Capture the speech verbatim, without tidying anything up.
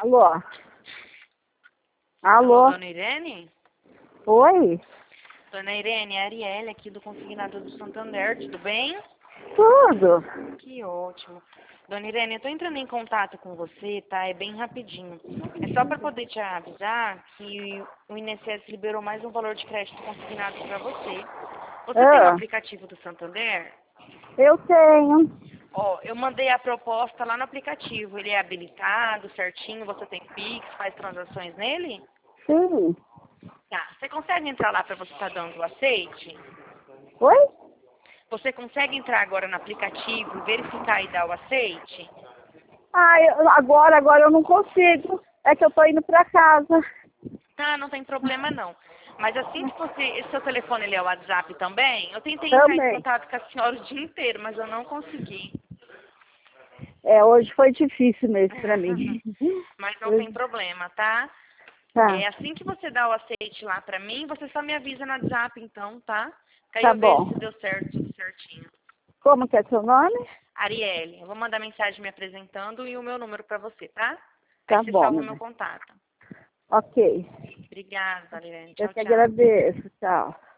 Alô? Alô, Alô? dona Irene? Oi? Dona Irene, é a Arielle aqui do Consignado do Santander, tudo bem? Tudo? Que ótimo. Dona Irene, eu tô entrando em contato com você, tá? É bem rapidinho. É só para poder te avisar que o I N S S liberou mais um valor de crédito consignado para você. Você tem o Ah, aplicativo do Santander? eu tenho. Ó, eu mandei a proposta lá no aplicativo. Ele é habilitado, certinho, você tem Pix, faz transações nele? Sim. Tá. Você consegue entrar lá para você estar dando o aceite? Oi? Você consegue entrar agora no aplicativo, verificar e dar o aceite? Ah, eu- agora, agora eu não consigo. É que eu tô indo pra casa. Ah, não tem problema não. Mas assim que você, esse seu telefone ele é o WhatsApp também, eu tentei entrar em Também. contato com a senhora o dia inteiro, mas eu não consegui. É, hoje foi difícil mesmo pra mim. Mas não tem problema, tá? Tá, É assim que você dá o aceite lá pra mim, você só me avisa no WhatsApp então, tá? Que aí tá eu vejo bom. se deu certo, tudo certinho. Como que é seu nome? Arielle, eu vou mandar mensagem me apresentando e o meu número pra você, tá? Aí Tá você bom, salva o meu mamãe. contato. Ok. Obrigada, Arielle. Eu Tchau, que tchau. agradeço. Tchau.